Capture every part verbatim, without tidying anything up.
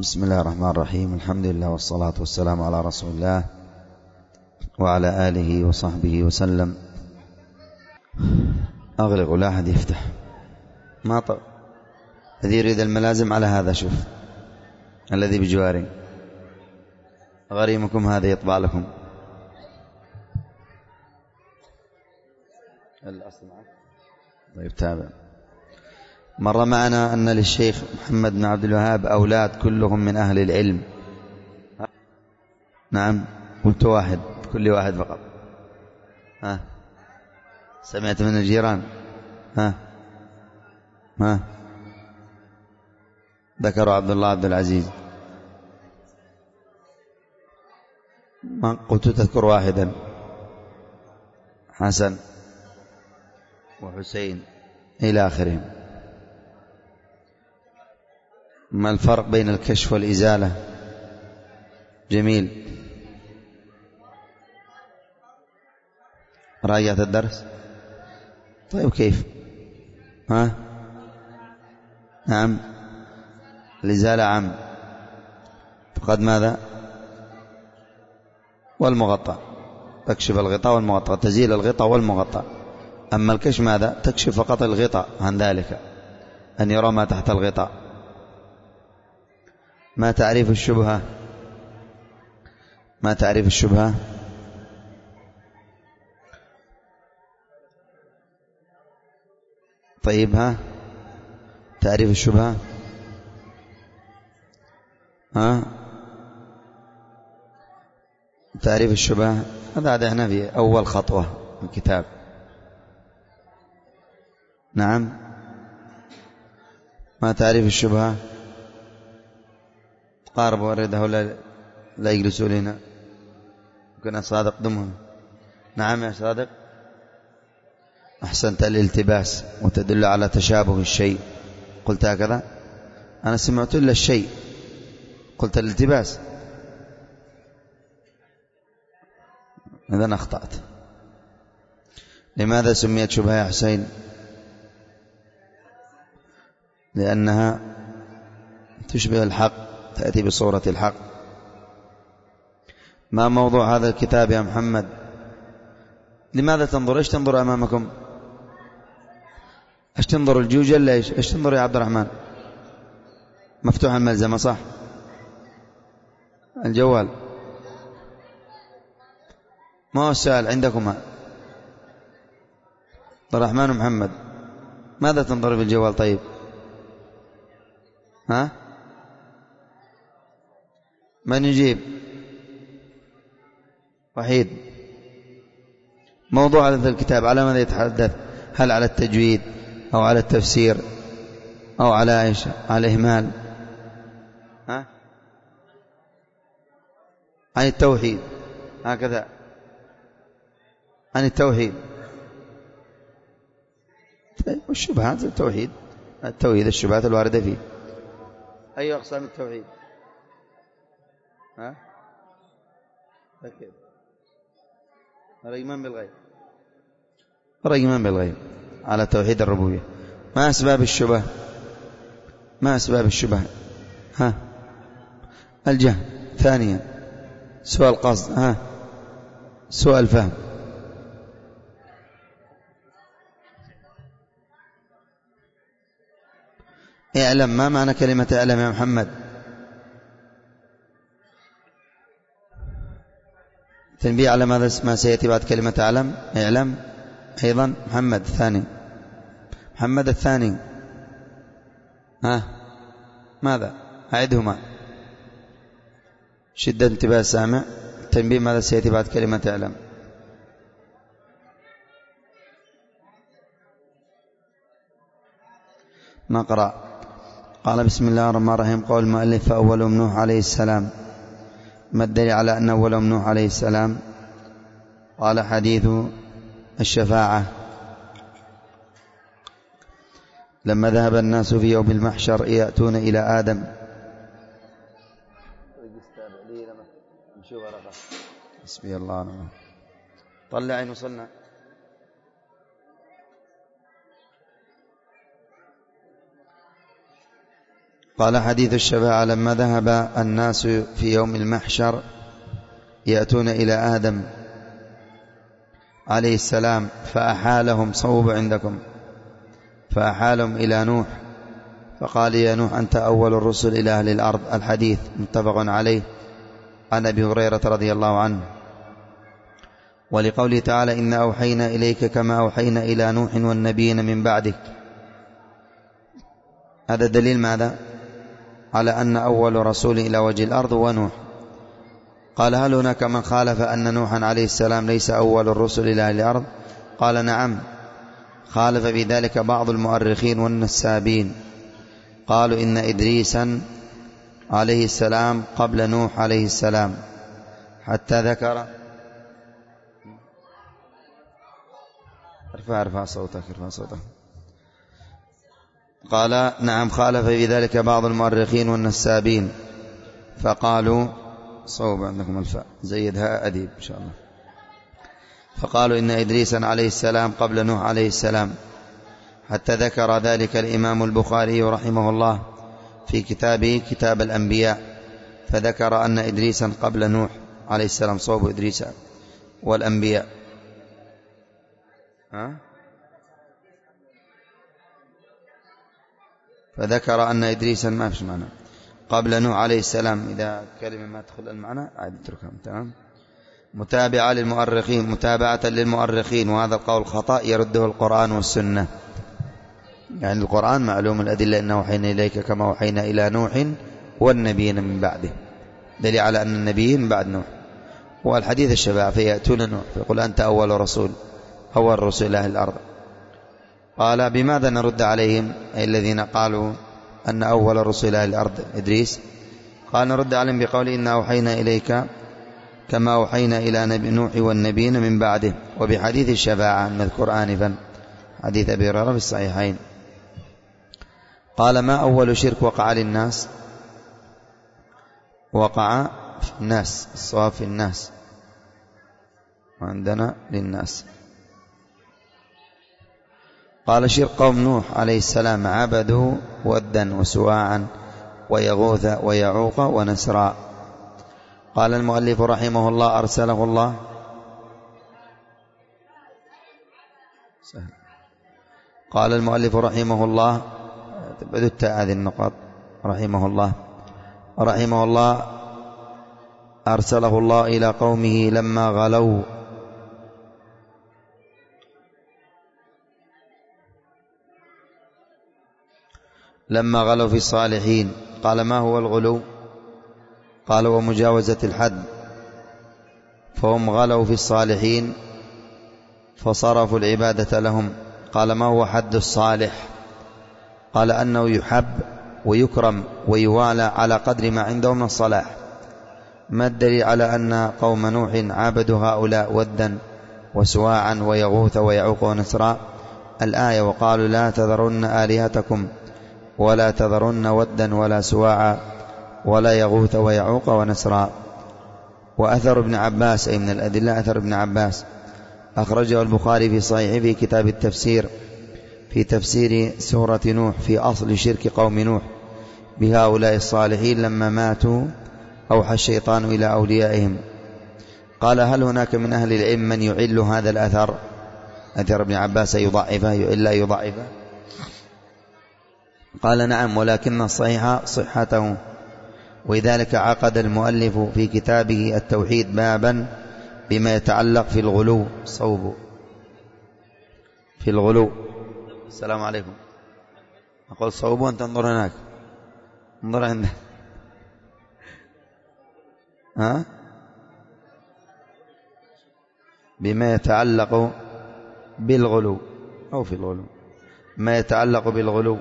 بسم الله الرحمن الرحيم. الحمد لله والصلاة والسلام على رسول الله وعلى آله وصحبه وسلم. أغلق ولا أحد يفتح. ما طب الذي يريد الملازم على هذا، شوف الذي بجواري غريمكم هذا يطبع لكم. الأصل معك. طيب تابع. مر معنا أن للشيخ محمد بن عبد الوهاب أولاد كلهم من أهل العلم. نعم، قلت واحد، كل واحد فقط. ها سمعت من الجيران؟ ها ها ذكروا عبد الله عبد العزيز. ما قلت تذكر واحدا؟ حسن وحسين إلى آخرهم. ما الفرق بين الكشف والإزالة؟ جميل. راجعت الدرس؟ طيب كيف؟ ها نعم، الإزالة عام، فقد ماذا؟ والمغطى، تكشف الغطاء والمغطى، تزيل الغطاء والمغطى. أما الكشف ماذا؟ تكشف فقط الغطاء عن ذلك، أن يرى ما تحت الغطاء. ما تعريف الشبهة؟ ما تعريف الشبهة؟ طيب ها تعريف الشبهة؟ ها تعريف الشبهة هذا عدنا في أول خطوة في الكتاب. نعم، ما تعريف الشبهة؟ قاربوا ورد هؤلاء لا يجلسوا لنا. كنا صادق دمهم. نعم يا صادق، أحسنت. الالتباس، وتدل على تشابه الشيء. قلت هكذا؟ أنا سمعت إلا الشيء، قلت الالتباس، إذن أخطأت. لماذا سميت شبهة يا حسين؟ لأنها تشبه الحق، تأتي بصورة الحق. ما موضوع هذا الكتاب يا محمد؟ لماذا تنظر؟ إيش تنظر أمامكم؟ إيش تنظر؟ الجوجل؟ إيش إيش تنظر يا عبد الرحمن؟ مفتوح الملزمة صح؟ الجوال. ما هو السؤال عندكما؟ عبد الرحمن ومحمد، ماذا تنظر في الجوال؟ طيب ها من يجيب؟ وحيد. موضوع هذا الكتاب على ماذا يتحدث؟ هل على التجويد أو على التفسير أو على إيش؟ على الإهمال؟ ها عن التوحيد، هكذا عن التوحيد. طيب والشبهات التوحيد، التوحيد الشبهات الواردة فيه. أي أقسام التوحيد؟ ها أكيد الإيمان بالغيب، الإيمان بالغيب على توحيد الربوبية. ما أسباب الشبه؟ ما أسباب الشبه؟ ها الجهل. ثانيا سوء القصد. ها سوء الفهم. اعلم. ما معنى كلمة اعلم يا محمد؟ تنبيه على ماذا ما سيأتي بعد كلمة اعلم. اعلم أيضا. محمد الثاني، محمد الثاني. ها ماذا؟ أعدهما. شدة انتباه السامع. تنبيه ماذا سيأتي بعد كلمة اعلم؟ نقرأ. قال بسم الله الرحمن الرحيم. قول المؤلف فأولهم نوح عليه السلام. ما الدليل على أن أولهم نوح عليه السلام؟ قال حديث الشفاعة. لما ذهب الناس في يوم المحشر يأتون إلى آدم. بسم الله الرحمن الرحيم. طلع عين وصلنا. قال حديث الشفاعة: لما ذهب الناس في يوم المحشر يأتون إلى آدم عليه السلام فأحالهم صوب عندكم، فأحالهم إلى نوح فقال: يا نوح أنت أول الرسل إلى أهل الأرض. الحديث متفق عليه عن أبي هريرة رضي الله عنه. ولقوله تعالى: إنا أوحينا إليك كما أوحينا إلى نوح والنبيين من بعدك. هذا دليل ماذا؟ على أن أول رسول إلى وجه الأرض هو نوح. قال: هل هناك من خالف أن نوحا عليه السلام ليس أول الرسل إلى أهل الأرض؟ قال: نعم، خالف بذلك بعض المؤرخين والنسابين، قالوا إن إدريسا عليه السلام قبل نوح عليه السلام، حتى ذكر ارفع ارفع صوتك ارفع صوتك قال: نعم، خالف بذلك بعض المؤرخين والنسابين، فقالوا صوب عندكم الفاء زيدها أديب إن شاء الله. فقالوا إن إدريسا عليه السلام قبل نوح عليه السلام، حتى ذكر ذلك الإمام البخاري رحمه الله في كتابه كتاب الأنبياء، فذكر أن إدريسا قبل نوح عليه السلام، صوب إدريس والأنبياء. ها؟ فذكر أن إدريسا ما فيش معنى قبل نوح عليه السلام. إذا كلمة ما تدخل المعنى عاد اتركها. تمام. متابعة للمؤرخين، متابعة للمؤرخين، وهذا القول خطأ يرده القرآن والسنة. يعني القرآن معلوم الأدلة: إنه وحينا إليك كما وحينا إلى نوح والنبيين من بعده، دليل على أن النبيين بعد نوح. والحديث الشفاعة فيأتون نوح فيقول: أنت أول رسول، أول رسول أهل الأرض. قال: بماذا نرد عليهم أي الذين قالوا أن أول رسول أهل الأرض إدريس؟ قال: نرد عليهم بقول: إنا أوحينا إليك كما أوحينا إلى نبي نوح والنبيين من بعده، وبحديث الشفاعة المذكور آنفا، حديث أبي هريرة في الصحيحين. قال: ما أول شرك وقع للناس؟ وقع في الناس، الصواب في الناس، وعندنا للناس. قال: شرك قوم نوح عليه السلام، عبدوا ودا وسواعا ويغوث ويعوق ونسرا. قال المؤلف رحمه الله: أرسله الله سهل. قال المؤلف رحمه الله، بدت هذه النقاط، رحمه الله رحمه الله أرسله الله إلى قومه لما غلوا لما غلوا في الصالحين. قال: ما هو الغلو؟ قال: ومجاوزة الحد، فهم غلوا في الصالحين فصرفوا العبادة لهم. قال: ما هو حد الصالح؟ قال: أنه يحب ويكرم ويوالى على قدر ما عنده من الصلاح. ما الدليل على أن قوم نوح عبدوا هؤلاء ودا وسواعا ويغوث ويعوق ونسرا؟ الآية: وقالوا لا تذرن آلهتكم ولا تذرن ودا ولا سواعا ولا يغوث ويعوق ونسرا. وأثر ابن عباس، أي من الأدلة أثر ابن عباس، أخرجه البخاري في صحيحه في كتاب التفسير في تفسير سورة نوح في أصل شرك قوم نوح بهؤلاء الصالحين لما ماتوا أوحى الشيطان إلى أوليائهم. قال: هل هناك من أهل العلم من يعل هذا الأثر؟ أثر ابن عباس يضعفه إلا يضعفه؟ قال: نعم، ولكن الصحيح صحته. ولذلك عقد المؤلف في كتابه التوحيد بابا بما يتعلق في الغلو. صوب في الغلو. السلام عليكم. أقول صوب وأنت انظر هناك، انظر عندك. ها؟ بما يتعلق بالغلو أو في الغلو، ما يتعلق بالغلو.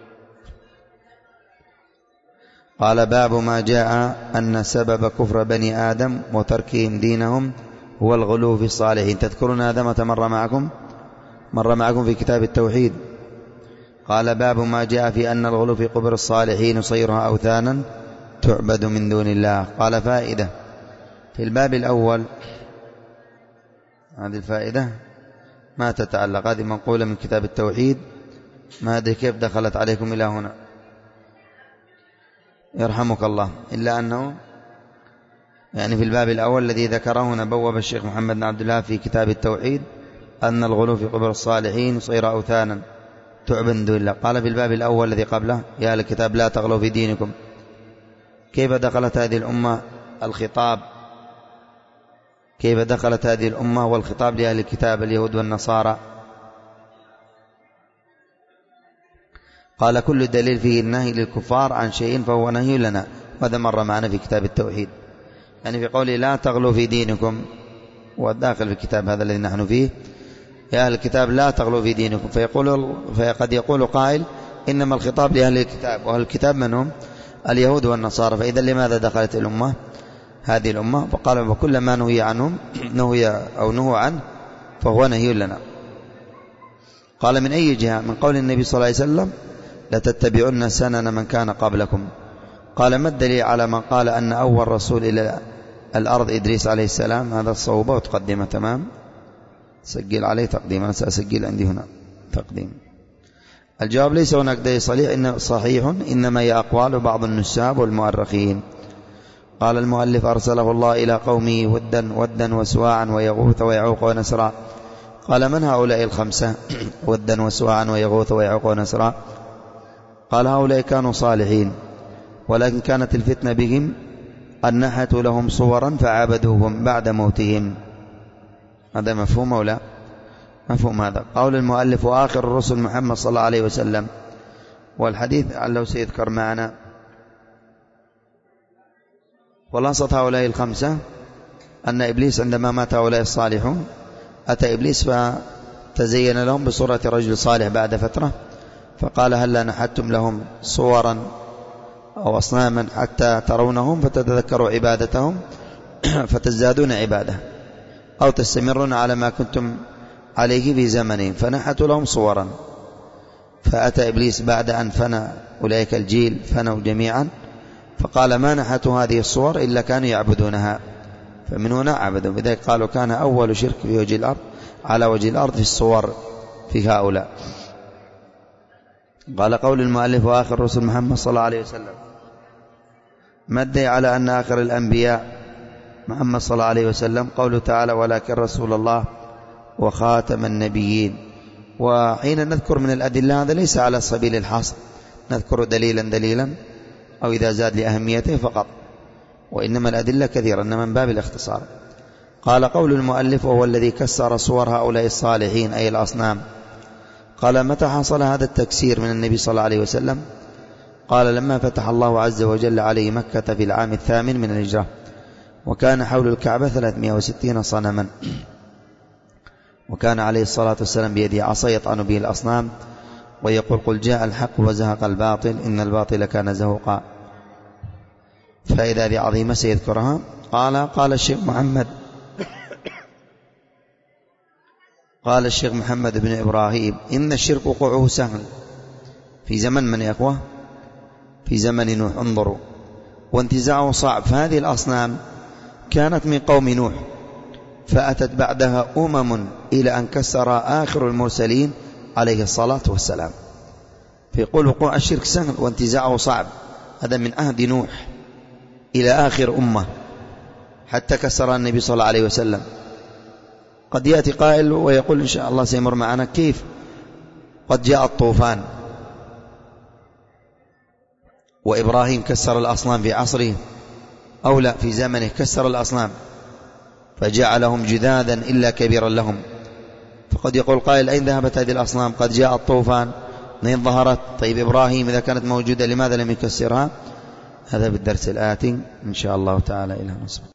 قال: باب ما جاء أن سبب كفر بني آدم وتركهم دينهم هو الغلو في الصالحين. تذكرون هذا متى مر معكم؟ مر معكم في كتاب التوحيد. قال: باب ما جاء في أن الغلو في قبر الصالحين يصيرها أوثانا تعبد من دون الله. قال: فائدة في الباب الأول، هذه الفائدة ما تتعلق، هذه منقولة من كتاب التوحيد، ما أدري كيف دخلت عليكم إلى هنا. يرحمك الله، إلا أنه يعني في الباب الأول الذي ذكره هنا بوب الشيخ محمد بن عبد الله في كتاب التوحيد أن الغلو في قبر الصالحين صير أوثانا تعبد من دون الله. قال في الباب الأول الذي قبله يا أهل الكتاب لا تغلوا في دينكم. كيف دخلت هذه الأمة الخطاب كيف دخلت هذه الأمة والخطاب لأهل الكتاب اليهود والنصارى؟ قال كل دليل فيه النهي للكفار عن شيء فهو نهي لنا، وهذا مر معنا في كتاب التوحيد. يعني في قوله لا تغلوا في دينكم، والداخل في الكتاب هذا الذي نحن فيه يا أهل الكتاب لا تغلوا في دينكم، فيقول فقد يقول قائل إنما الخطاب لأهل الكتاب، وأهل الكتاب من هم؟ اليهود والنصارى. فإذا لماذا دخلت الأمة هذه الأمة؟ فقال وكل ما نهي عنهم نهي أو نهوا عنه فهو نهي لنا. قال من أي جهة؟ من قول النبي صلى الله عليه وسلم لتتبعن سنن من كان قبلكم. قال ما الدليل على من قال أن أول رسول إلى الأرض إدريس عليه السلام؟ هذا الصوبة وتقدمه تمام، سجل عليه تقديم، أنا سأسجل عندي هنا تقديم. الجواب ليس هناك دليل صحيح إن صحيح إنما هي أقوال بعض النساب والمؤرخين. قال المؤلف أرسله الله إلى قومه ودا ودا وسواعا ويغوث ويعوق ونسرا. قال من هؤلاء الخمسة ودا وسواعا ويغوث ويعوق ونسرا؟ قال هؤلاء كانوا صالحين، ولكن كانت الفتنة بهم أن نحتوا لهم صورا فعبدوهم بعد موتهم. هذا مفهوم أو لا؟ مفهوم هذا. قول المؤلف وآخر الرسل محمد صلى الله عليه وسلم، والحديث لو سيذكر معنا. خلاصة هؤلاء الخمسة أن إبليس عندما مات هؤلاء الصالحون أتى إبليس فتزين لهم بصورة رجل صالح بعد فترة، فقال هلا نحتم لهم صورا أو أصناما حتى ترونهم فتتذكروا عبادتهم فتزدادون عبادة أو تستمرون على ما كنتم عليه في زمنهم، فنحتوا لهم صورا. فأتى إبليس بعد أن فنى أولئك الجيل فنوا جميعا، فقال ما نحتوا هذه الصور إلا كانوا يعبدونها، فمن هنا عبدوا. بذلك قالوا كان أول شرك في وجه الأرض على وجه الأرض في الصور في هؤلاء. قال قول المؤلف وآخر رسول محمد صلى الله عليه وسلم، ما الدليل على أن آخر الأنبياء محمد صلى الله عليه وسلم؟ قوله تعالى ولكن رسول الله وخاتم النبيين. وحين نذكر من الأدلة هذا ليس على سبيل الحصر، نذكر دليلا دليلا أو إذا زاد لأهميته فقط، وإنما الأدلة كثيرة إنما من باب الاختصار. قال قول المؤلف وهو الذي كسر صور هؤلاء الصالحين أي الأصنام. قال متى حصل هذا التكسير من النبي صلى الله عليه وسلم؟ قال لما فتح الله عز وجل عليه مكة في العام الثامن من الهجرة، وكان حول الكعبة ثلاثمائة وستين صنما، وكان عليه الصلاة والسلام بيده عصا يطعن به الأصنام ويقول قل جاء الحق وزهق الباطل إن الباطل كان زهوقا. فإذا هذه عظيمة سيذكرها. قال قال الشيخ محمد قال الشيخ محمد بن إبراهيم إن الشرك وقوعه سهل في زمن من يا أخوة؟ في زمن نوح. انظروا، وانتزاعه صعب. فهذه الأصنام كانت من قوم نوح، فأتت بعدها أمم إلى أن كسر آخر المرسلين عليه الصلاة والسلام. فيقول وقوع الشرك سهل وانتزاعه صعب. هذا من عهد نوح إلى آخر أمة حتى كسر النبي صلى الله عليه وسلم. قد يأتي قائل ويقول إن شاء الله سيمر معنا كيف قد جاء الطوفان وإبراهيم كسر الأصنام في عصره، أو لا في زمنه كسر الأصنام فجعلهم جذاذا إلا كبيرا لهم. فقد يقول قائل أين ذهبت هذه الأصنام؟ قد جاء الطوفان منين ظهرت؟ طيب إبراهيم إذا كانت موجودة لماذا لم يكسرها؟ هذا بالدرس الآتي إن شاء الله تعالى. إلى نصف